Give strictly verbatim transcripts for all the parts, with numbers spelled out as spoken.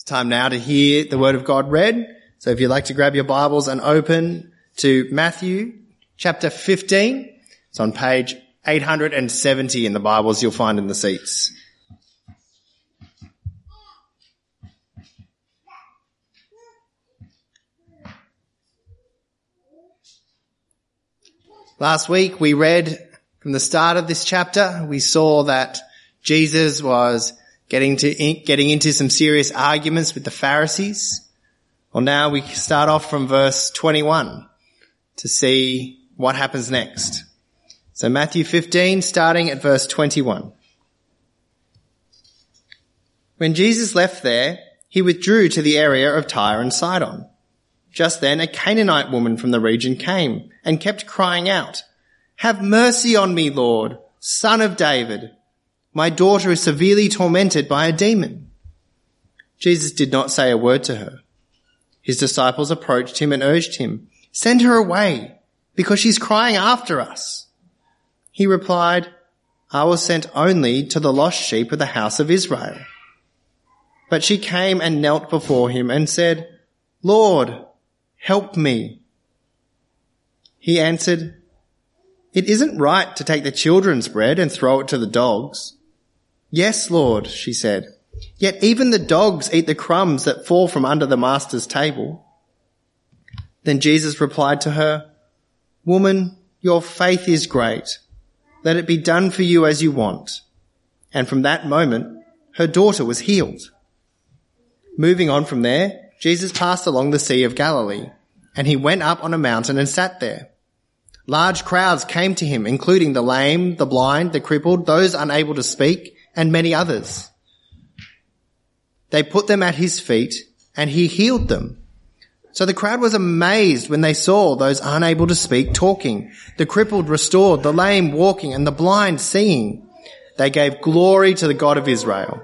Time now to hear the word of God read. So if you'd like to grab your Bibles and open to Matthew chapter fifteen, it's on page eight hundred seventy in the Bibles you'll find in the seats. Last week we read from the start of this chapter, we saw that Jesus was getting to getting into some serious arguments with the Pharisees. Well, now we start off from verse twenty-one to see what happens next. So Matthew fifteen, starting at verse twenty-one. When Jesus left there, he withdrew to the area of Tyre and Sidon. Just then a Canaanite woman from the region came and kept crying out, "Have mercy on me, Lord, Son of David. My daughter is severely tormented by a demon." Jesus did not say a word to her. His disciples approached him and urged him, "Send her away, because she's crying after us." He replied, "I was sent only to the lost sheep of the house of Israel." But she came and knelt before him and said, "Lord, help me." He answered, "It isn't right to take the children's bread and throw it to the dogs." "Yes, Lord," she said, "yet even the dogs eat the crumbs that fall from under the master's table." Then Jesus replied to her, "Woman, your faith is great. Let it be done for you as you want." And from that moment, her daughter was healed. Moving on from there, Jesus passed along the Sea of Galilee, and he went up on a mountain and sat there. Large crowds came to him, including the lame, the blind, the crippled, those unable to speak, and many others. They put them at his feet, and he healed them. So the crowd was amazed when they saw those unable to speak talking, the crippled restored, the lame walking, and the blind seeing. They gave glory to the God of Israel.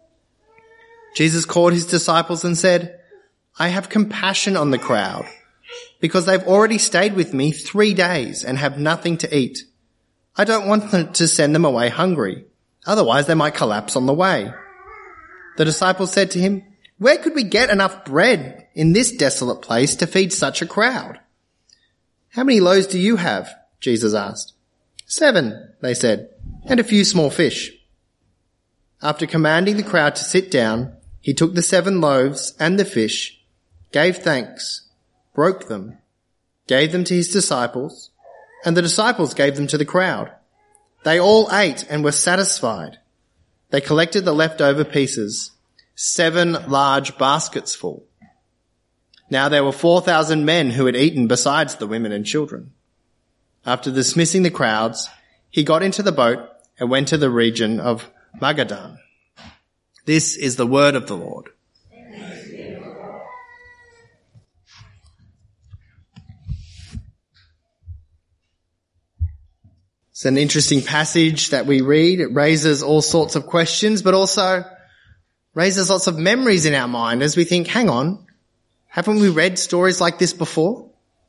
Jesus called his disciples and said, "I have compassion on the crowd, because they've already stayed with me three days and have nothing to eat. I don't want them to send them away hungry. Otherwise they might collapse on the way." The disciples said to him, "Where could we get enough bread in this desolate place to feed such a crowd?" "How many loaves do you have?" Jesus asked. "Seven," they said, "and a few small fish." After commanding the crowd to sit down, he took the seven loaves and the fish, gave thanks, broke them, gave them to his disciples, and the disciples gave them to the crowd. They all ate and were satisfied. They collected the leftover pieces, seven large baskets full. Now there were four thousand men who had eaten besides the women and children. After dismissing the crowds, he got into the boat and went to the region of Magadan. This is the word of the Lord. It's an interesting passage that we read. It raises all sorts of questions, but also raises lots of memories in our mind as we think, hang on, haven't we read stories like this before?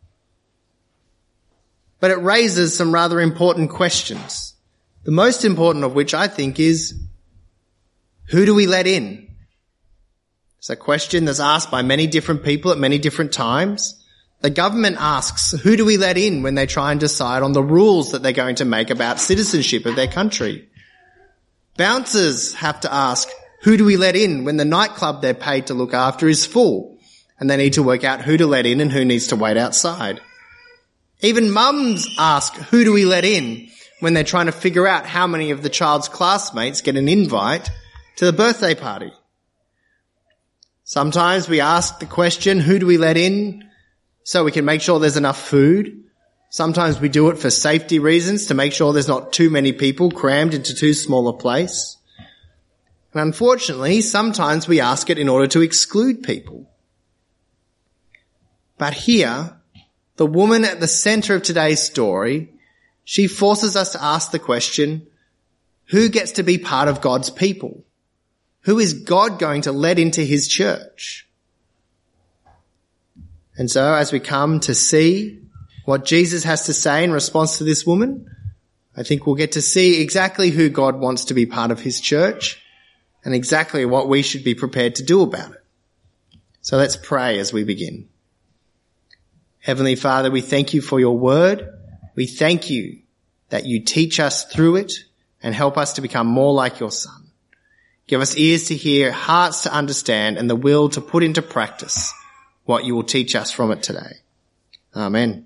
But it raises some rather important questions. The most important of which I think is, who do we let in? It's a question that's asked by many different people at many different times. The government asks, who do we let in when they try and decide on the rules that they're going to make about citizenship of their country? Bouncers have to ask, who do we let in when the nightclub they're paid to look after is full and they need to work out who to let in and who needs to wait outside? Even mums ask, who do we let in when they're trying to figure out how many of the child's classmates get an invite to the birthday party? Sometimes we ask the question, who do we let in so we can make sure there's enough food? Sometimes we do it for safety reasons, to make sure there's not too many people crammed into too small a place. And unfortunately, sometimes we ask it in order to exclude people. But here, the woman at the center of today's story, she forces us to ask the question, who gets to be part of God's people? Who is God going to let into his church? And so as we come to see what Jesus has to say in response to this woman, I think we'll get to see exactly who God wants to be part of his church and exactly what we should be prepared to do about it. So let's pray as we begin. Heavenly Father, we thank you for your word. We thank you that you teach us through it and help us to become more like your Son. Give us ears to hear, hearts to understand, and the will to put into practice what you will teach us from it today. Amen.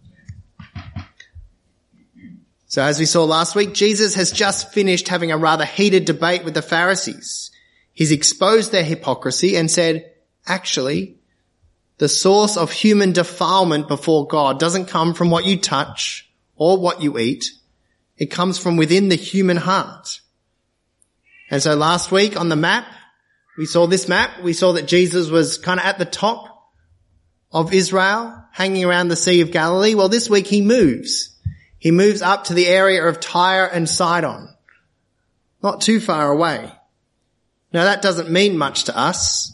So as we saw last week, Jesus has just finished having a rather heated debate with the Pharisees. He's exposed their hypocrisy and said, actually, the source of human defilement before God doesn't come from what you touch or what you eat. It comes from within the human heart. And so last week on the map, we saw this map. We saw that Jesus was kind of at the top of Israel, hanging around the Sea of Galilee. Well, this week he moves. He moves up to the area of Tyre and Sidon, not too far away. Now that doesn't mean much to us,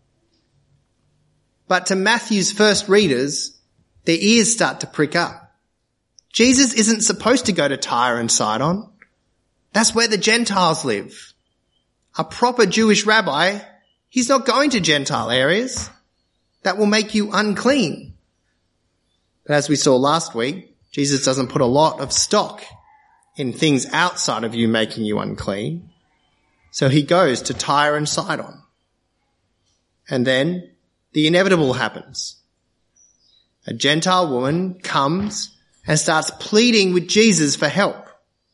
but to Matthew's first readers, their ears start to prick up. Jesus isn't supposed to go to Tyre and Sidon. That's where the Gentiles live. A proper Jewish rabbi, he's not going to Gentile areas. That will make you unclean. But as we saw last week, Jesus doesn't put a lot of stock in things outside of you making you unclean. So he goes to Tyre and Sidon. And then the inevitable happens. A Gentile woman comes and starts pleading with Jesus for help.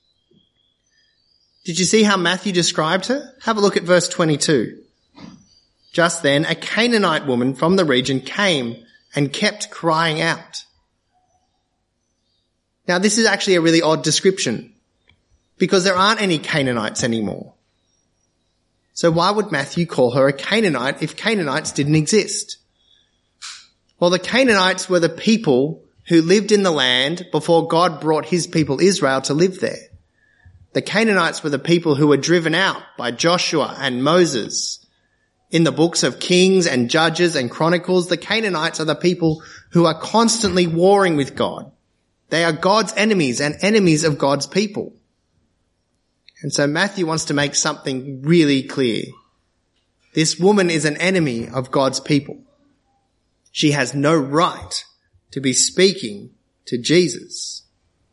Did you see how Matthew described her? Have a look at verse twenty-two. Just then, a Canaanite woman from the region came and kept crying out. Now, this is actually a really odd description because there aren't any Canaanites anymore. So why would Matthew call her a Canaanite if Canaanites didn't exist? Well, the Canaanites were the people who lived in the land before God brought his people Israel to live there. The Canaanites were the people who were driven out by Joshua and Moses. In the books of Kings and Judges and Chronicles, the Canaanites are the people who are constantly warring with God. They are God's enemies and enemies of God's people. And so Matthew wants to make something really clear. This woman is an enemy of God's people. She has no right to be speaking to Jesus.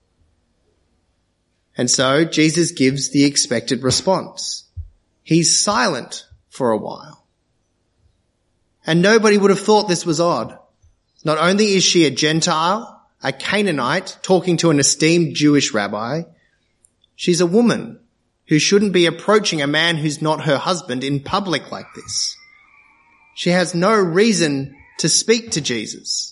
And so Jesus gives the expected response. He's silent for a while. And nobody would have thought this was odd. Not only is she a Gentile, a Canaanite talking to an esteemed Jewish rabbi, she's a woman who shouldn't be approaching a man who's not her husband in public like this. She has no reason to speak to Jesus.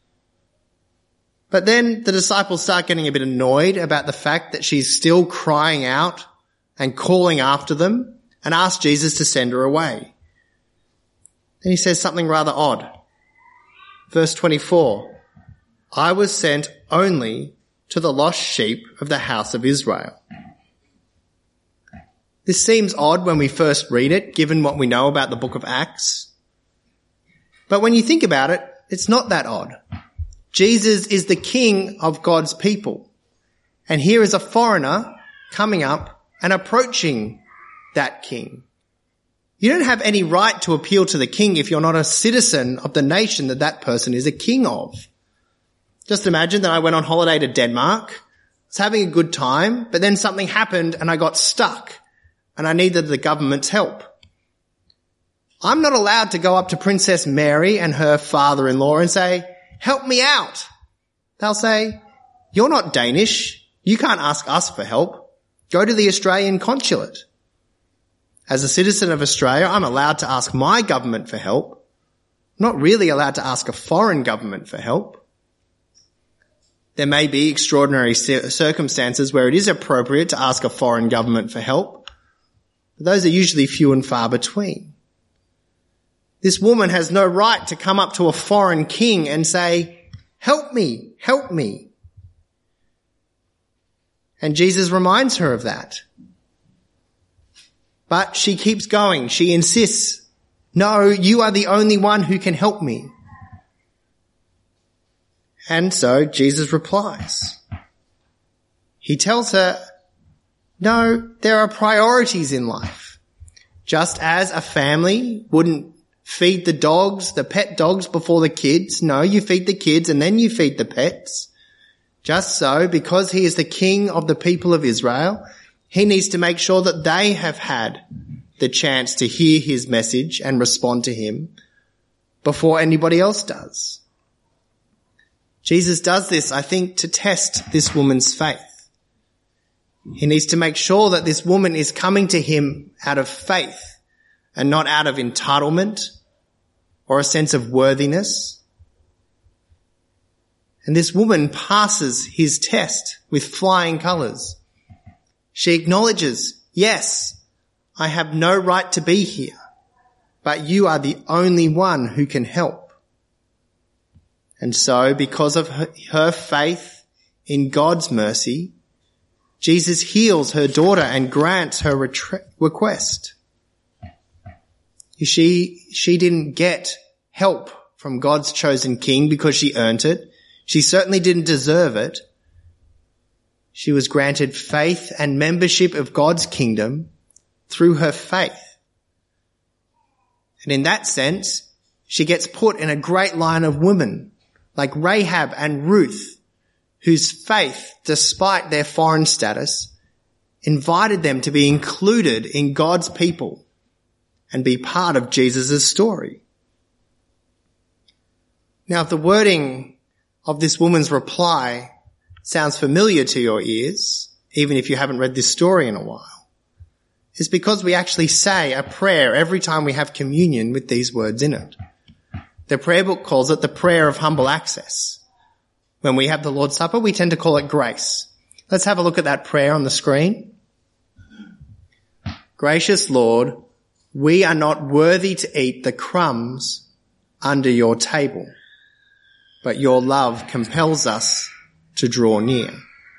But then the disciples start getting a bit annoyed about the fact that she's still crying out and calling after them and ask Jesus to send her away. Then he says something rather odd. Verse twenty-four, I was sent only to the lost sheep of the house of Israel. This seems odd when we first read it, given what we know about the book of Acts. But when you think about it, it's not that odd. Jesus is the king of God's people. And here is a foreigner coming up and approaching that king. You don't have any right to appeal to the king if you're not a citizen of the nation that that person is a king of. Just imagine that I went on holiday to Denmark, was having a good time, but then something happened and I got stuck and I needed the government's help. I'm not allowed to go up to Princess Mary and her father-in-law and say, help me out. They'll say, you're not Danish. You can't ask us for help. Go to the Australian consulate. As a citizen of Australia, I'm allowed to ask my government for help. I'm not really allowed to ask a foreign government for help. There may be extraordinary circumstances where it is appropriate to ask a foreign government for help, but those are usually few and far between. This woman has no right to come up to a foreign king and say, help me, help me. And Jesus reminds her of that. But she keeps going. She insists, no, you are the only one who can help me. And so Jesus replies. He tells her, no, there are priorities in life. Just as a family wouldn't feed the dogs, the pet dogs before the kids. No, you feed the kids and then you feed the pets. Just so, because he is the king of the people of Israel, he needs to make sure that they have had the chance to hear his message and respond to him before anybody else does. Jesus does this, I think, to test this woman's faith. He needs to make sure that this woman is coming to him out of faith and not out of entitlement or a sense of worthiness. And this woman passes his test with flying colours. She acknowledges, yes, I have no right to be here, but you are the only one who can help. And so, because of her, her faith in God's mercy, Jesus heals her daughter and grants her retre- request. She, she didn't get help from God's chosen king because she earned it. She certainly didn't deserve it. She was granted faith and membership of God's kingdom through her faith. And in that sense, she gets put in a great line of women like Rahab and Ruth, whose faith, despite their foreign status, invited them to be included in God's people and be part of Jesus' story. Now, if the wording of this woman's reply sounds familiar to your ears, even if you haven't read this story in a while, it's because we actually say a prayer every time we have communion with these words in it. The prayer book calls it the prayer of humble access. When we have the Lord's Supper, we tend to call it grace. Let's have a look at that prayer on the screen. Gracious Lord, we are not worthy to eat the crumbs under your table, but your love compels us to draw near.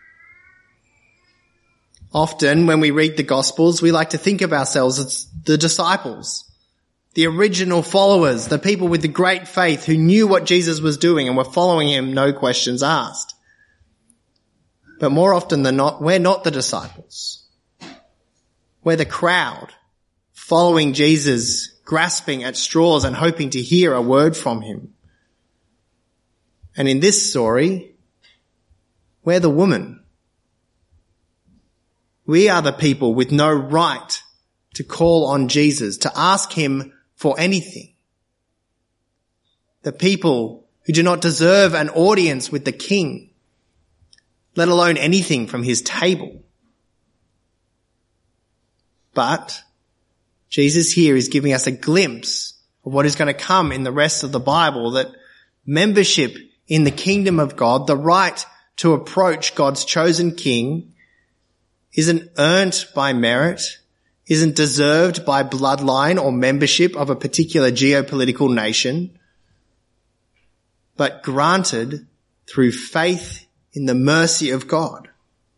Often when we read the Gospels, we like to think of ourselves as the disciples, the original followers, the people with the great faith who knew what Jesus was doing and were following him, no questions asked. But more often than not, we're not the disciples. We're the crowd, following Jesus, grasping at straws and hoping to hear a word from him. And in this story, we're the woman. We are the people with no right to call on Jesus, to ask him for anything. The people who do not deserve an audience with the king, let alone anything from his table. But Jesus here is giving us a glimpse of what is going to come in the rest of the Bible, that membership in the kingdom of God, the right to approach God's chosen king, isn't earned by merit, isn't deserved by bloodline or membership of a particular geopolitical nation, but granted through faith in the mercy of God.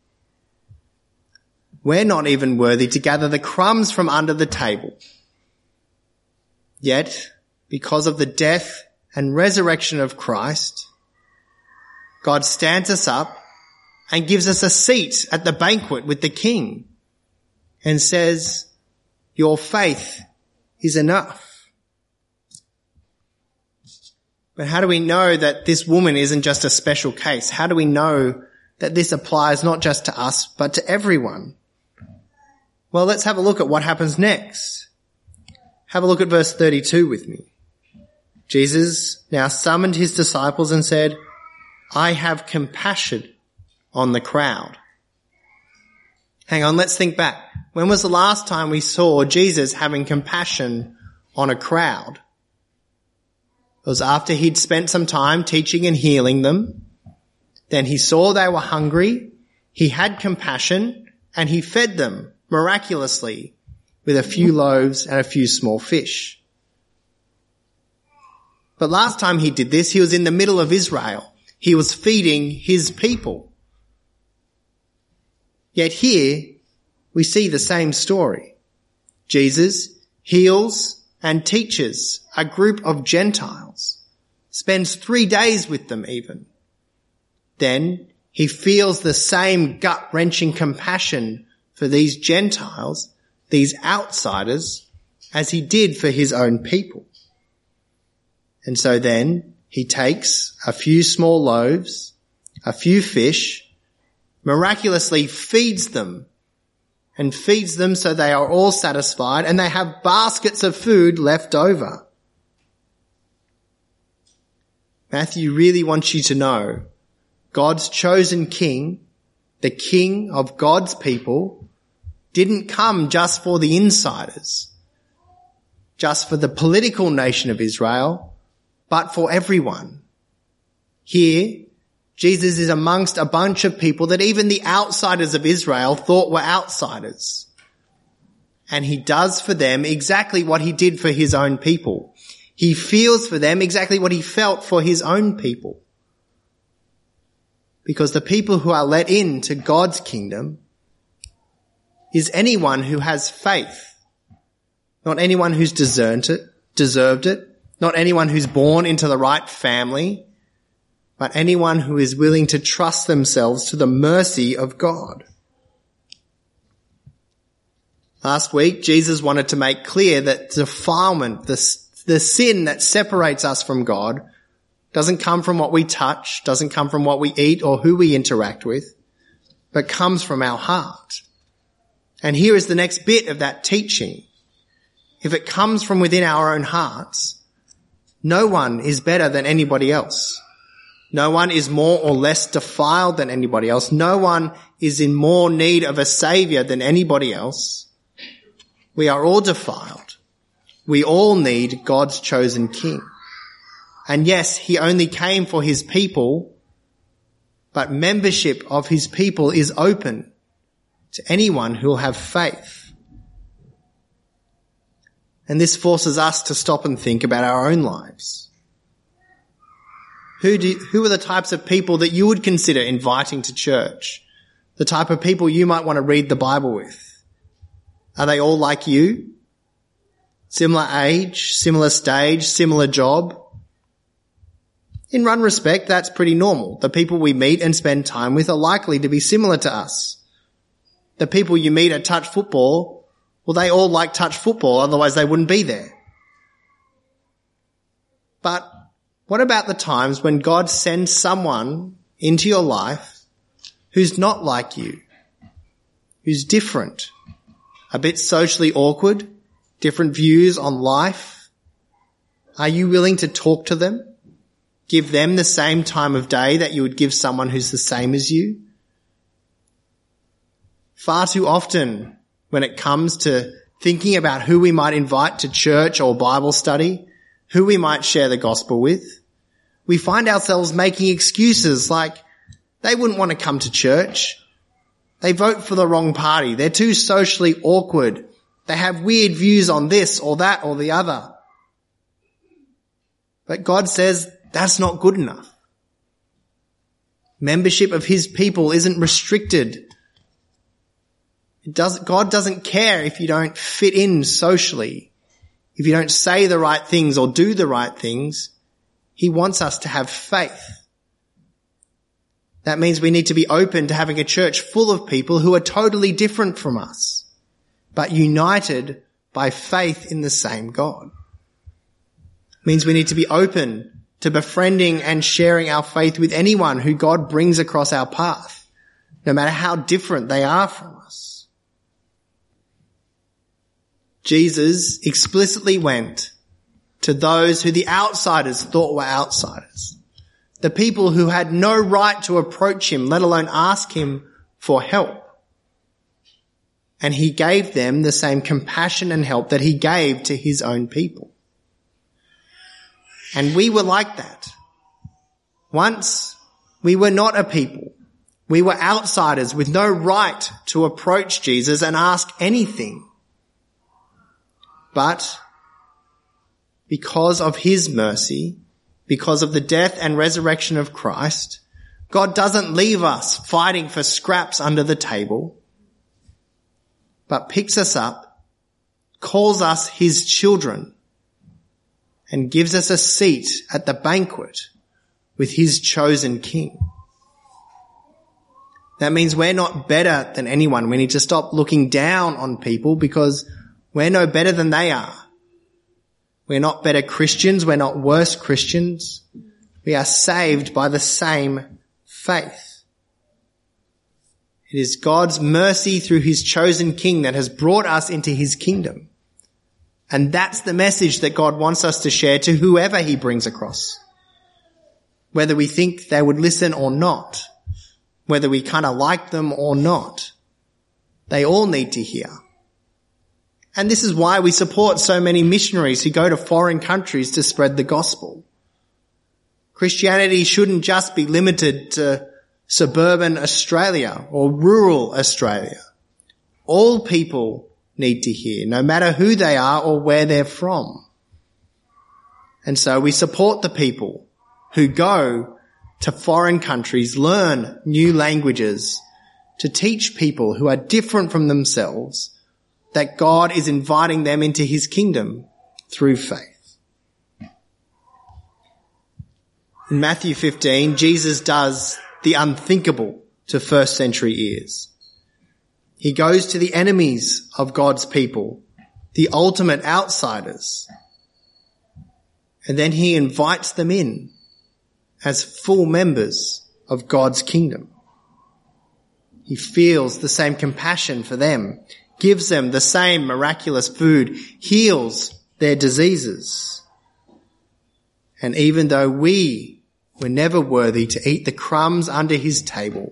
We're not even worthy to gather the crumbs from under the table. Yet, because of the death and resurrection of Christ, God stands us up and gives us a seat at the banquet with the King and says, your faith is enough. But how do we know that this woman isn't just a special case? How do we know that this applies not just to us, but to everyone? Well, let's have a look at what happens next. Have a look at verse thirty-two with me. Jesus now summoned his disciples and said, I have compassion on the crowd. Hang on, let's think back. When was the last time we saw Jesus having compassion on a crowd? It was after he'd spent some time teaching and healing them. Then he saw they were hungry. He had compassion and he fed them miraculously with a few loaves and a few small fish. But last time he did this, he was in the middle of Israel. He was feeding his people. Yet here we see the same story. Jesus heals and teaches a group of Gentiles, spends three days with them even. Then he feels the same gut-wrenching compassion for these Gentiles, these outsiders, as he did for his own people. And so then he takes a few small loaves, a few fish, miraculously feeds them and feeds them so they are all satisfied and they have baskets of food left over. Matthew really wants you to know God's chosen king, the king of God's people, didn't come just for the insiders, just for the political nation of Israel, but for everyone. Here, Jesus is amongst a bunch of people that even the outsiders of Israel thought were outsiders. And he does for them exactly what he did for his own people. He feels for them exactly what he felt for his own people. Because the people who are let into God's kingdom is anyone who has faith, not anyone who's deserved it, deserved it, not anyone who's born into the right family, but anyone who is willing to trust themselves to the mercy of God. Last week, Jesus wanted to make clear that defilement, the, the sin that separates us from God, doesn't come from what we touch, doesn't come from what we eat or who we interact with, but comes from our heart. And here is the next bit of that teaching. If it comes from within our own hearts, no one is better than anybody else. No one is more or less defiled than anybody else. No one is in more need of a savior than anybody else. We are all defiled. We all need God's chosen king. And yes, he only came for his people, but membership of his people is open to anyone who will have faith. And this forces us to stop and think about our own lives. Who do, who are the types of people that you would consider inviting to church? The type of people you might want to read the Bible with? Are they all like you? Similar age, similar stage, similar job? In one respect, that's pretty normal. The people we meet and spend time with are likely to be similar to us. The people you meet at touch football, well, they all like touch football, otherwise they wouldn't be there. But what about the times when God sends someone into your life who's not like you, who's different, a bit socially awkward, different views on life? Are you willing to talk to them? Give them the same time of day that you would give someone who's the same as you? Far too often, when it comes to thinking about who we might invite to church or Bible study, who we might share the gospel with, we find ourselves making excuses like, they wouldn't want to come to church. They vote for the wrong party. They're too socially awkward. They have weird views on this or that or the other. But God says that's not good enough. Membership of his people isn't restricted. It does, God doesn't care if you don't fit in socially, if you don't say the right things or do the right things. He wants us to have faith. That means we need to be open to having a church full of people who are totally different from us, but united by faith in the same God. It means we need to be open to befriending and sharing our faith with anyone who God brings across our path, no matter how different they are from us. Jesus explicitly went to those who the outsiders thought were outsiders, the people who had no right to approach him, let alone ask him for help. And he gave them the same compassion and help that he gave to his own people. And we were like that. Once we were not a people. We were outsiders with no right to approach Jesus and ask anything. But because of his mercy, because of the death and resurrection of Christ, God doesn't leave us fighting for scraps under the table, but picks us up, calls us his children, and gives us a seat at the banquet with his chosen king. That means we're not better than anyone. We need to stop looking down on people because we're no better than they are. We're not better Christians. We're not worse Christians. We are saved by the same faith. It is God's mercy through his chosen king that has brought us into his kingdom. And that's the message that God wants us to share to whoever he brings across. Whether we think they would listen or not, whether we kind of like them or not, they all need to hear. And this is why we support so many missionaries who go to foreign countries to spread the gospel. Christianity shouldn't just be limited to suburban Australia or rural Australia. All people need to hear, no matter who they are or where they're from. And so we support the people who go to foreign countries, learn new languages, to teach people who are different from themselves that God is inviting them into his kingdom through faith. In Matthew fifteen, Jesus does the unthinkable to first century ears. He goes to the enemies of God's people, the ultimate outsiders, and then he invites them in as full members of God's kingdom. He feels the same compassion for them, gives them the same miraculous food, heals their diseases. And even though we were never worthy to eat the crumbs under his table,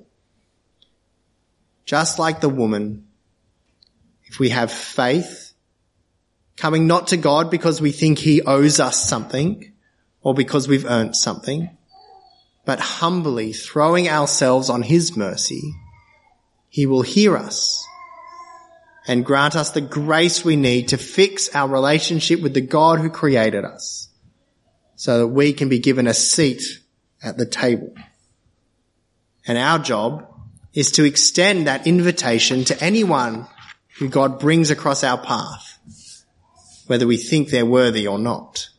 just like the woman, if we have faith, coming not to God because we think he owes us something or because we've earned something, but humbly throwing ourselves on his mercy, he will hear us and grant us the grace we need to fix our relationship with the God who created us so that we can be given a seat at the table. And our job is to extend that invitation to anyone who God brings across our path, whether we think they're worthy or not.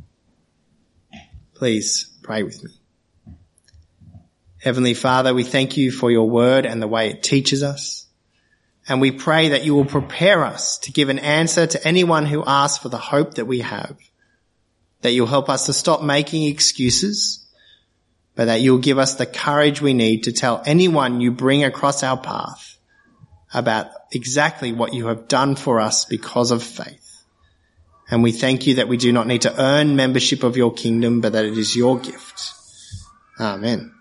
Please pray with me. Heavenly Father, we thank you for your word and the way it teaches us. And we pray that you will prepare us to give an answer to anyone who asks for the hope that we have, that you'll help us to stop making excuses, but that you'll give us the courage we need to tell anyone you bring across our path about exactly what you have done for us because of faith. And we thank you that we do not need to earn membership of your kingdom, but that it is your gift. Amen.